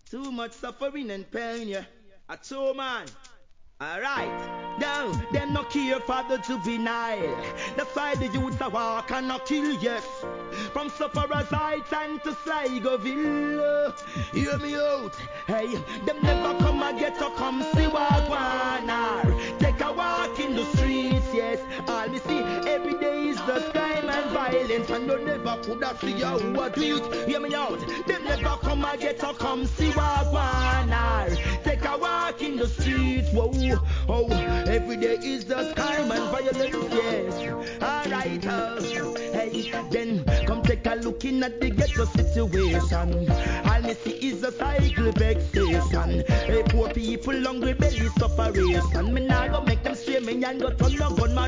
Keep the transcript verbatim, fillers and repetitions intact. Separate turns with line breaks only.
Too much suffering and pain, yeah. A two man. Alright, now, them no care for the juvenile. That's why the youths are walk and not kill, yes. From sufferers heights and to Sligoville. Hear me out, hey. Them never come and get to come see what one or take a walk in the streets, yes. All me see every day is just crime and violence. And you never could have see how who do it. Hear me out, them never come and get to come see what one or take a walk in the streets, whoa. Oh, every day is just crime and violence, yes. Alright, uh, hey, then come take a look in at the ghetto situation. All me see is a cycle vexation. Hey, poor people, hungry belly sufferation. Me nah go make them stray me and go turn no gunman.